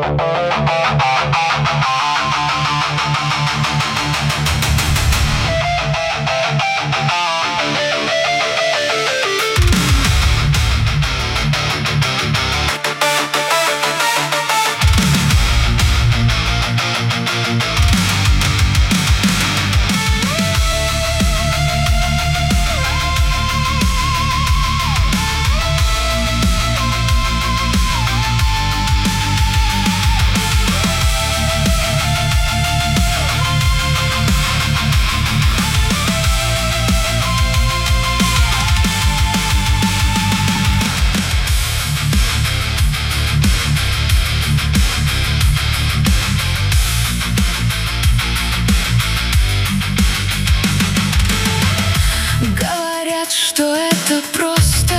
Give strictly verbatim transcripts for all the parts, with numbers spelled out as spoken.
Что это просто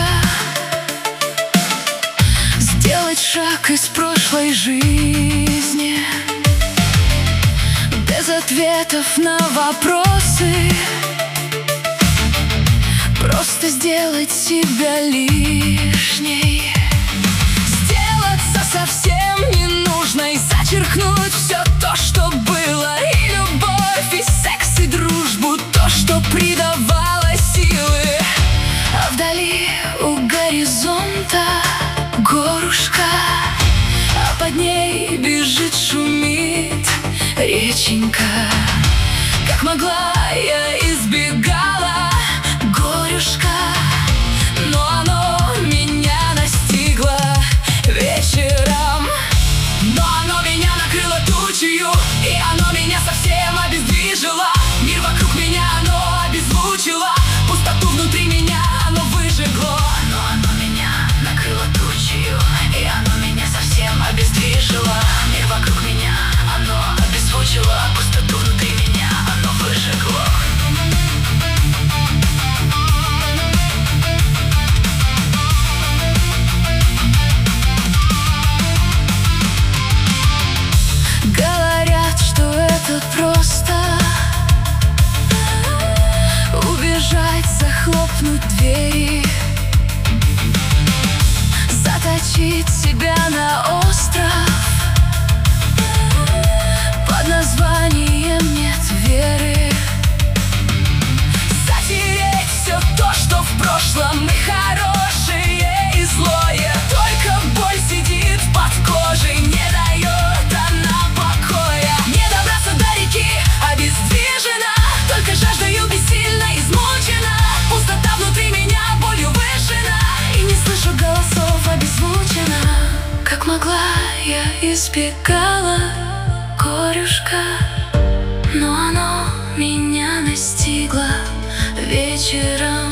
сделать шаг из прошлой жизни, без ответов на вопросы, просто сделать себя лишней, сделаться совсем ненужной, зачеркнуть все то, что было, и любовь, и секс, и дружбу, то, что придавало силы. А вдали у горизонта горушка, а под ней бежит, шумит реченька. Как могла, я избегала горюшка, но оно меня настигло вечером. Но оно меня накрыло тучью, и оно меня совсем обездвижило. Мир вокруг меня оно обезвучило, пустоту внутри меня оно выжигло. Но оно меня накрыло тучью, и оно меня совсем обездвижило. Мир вокруг меня оно обезвучило, пустоту внутри меня оно выжигло. Говорят, что это просто убежать, захлопнуть двери, заточить себя на остров под названием «Нет веры», затереть все то, что в прошлом, и хорошее, и злое. Только боль сидит под кожей, не дает она покоя. Не добраться до реки, обездвижена, только жаждою бессильно измучена. Пустота внутри меня болью выжжена, и не слышу голосов, обезвучена. Как могла, я избегала горюшка, но оно меня настигло вечером.